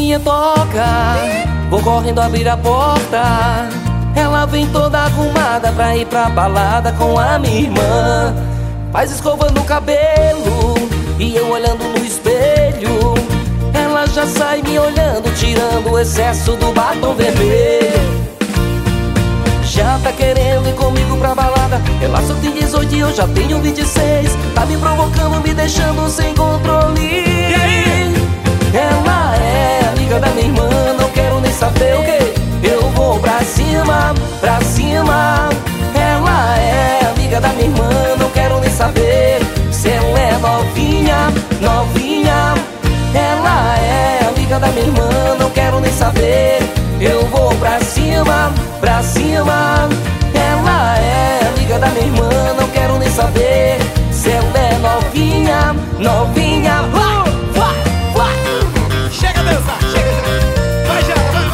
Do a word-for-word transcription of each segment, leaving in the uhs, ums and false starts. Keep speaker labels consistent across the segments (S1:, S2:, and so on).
S1: campainha toca, vou correndo abrir a porta. Ela vem toda arrumada pra ir pra balada com a minha irmã. Faz escova no cabelo e eu olhando no espelho. Ela já sai me olhando, tirando o excesso do batom vermelho. Já tá querendo ir comigo pra balada. Ela só tem dezoito e eu já tenho vinte e seis. Tá me provocando, me deixando sem controle. Ela é amiga da minha irmã, não quero nem saber o que. Eu vou pra cima, pra cima. Ela é amiga da minha irmã, não quero nem saber se ela é novinha, novinha. Ela é amiga da minha irmã, não quero nem saber. Eu vou pra cima, pra cima. Ela é amiga da minha irmã, não quero nem saber se ela é novinha, novinha. Vai, vai, vai.
S2: Chega a dançar, chega, chega. Vai já, vai,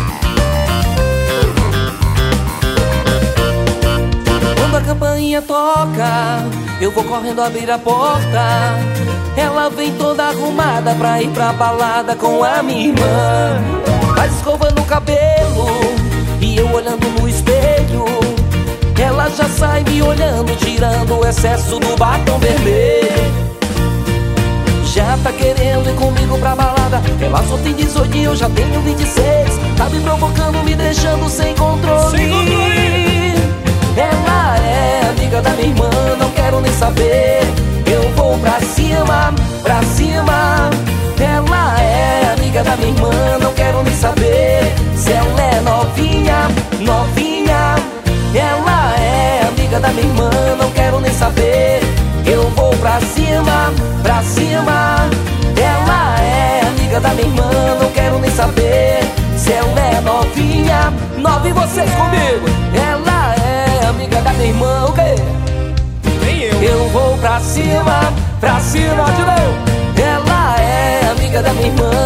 S1: vai. Quando a campainha toca, eu vou correndo abrir a porta. Ela vem toda arrumada pra ir pra balada com a minha irmã. Faz escova no cabelo e eu olhando no espelho. Ela já sai me olhando, tirando o excesso do batom vermelho. Já tá querendo ir comigo pra balada. Ela só tem dezoito e eu já tenho vinte e seis. Tá me provocando, me deixando sem controle.
S2: Sem controle.
S1: Ela é amiga da minha irmã, não quero nem saber. Eu vou pra cima, pra cima. Ela é amiga da minha irmã, não quero nem saber se ela é novinha, novinha. Ela é amiga da minha irmã, não quero nem saber. Eu vou pra cima, pra cima. Ela é amiga da minha irmã, não quero nem saber se ela é novinha, nova. E vocês comigo? Ela é amiga da minha irmã, o quê?
S2: Nem eu.
S1: Eu vou pra cima, pra cima de novo. Ela é amiga da minha irmã,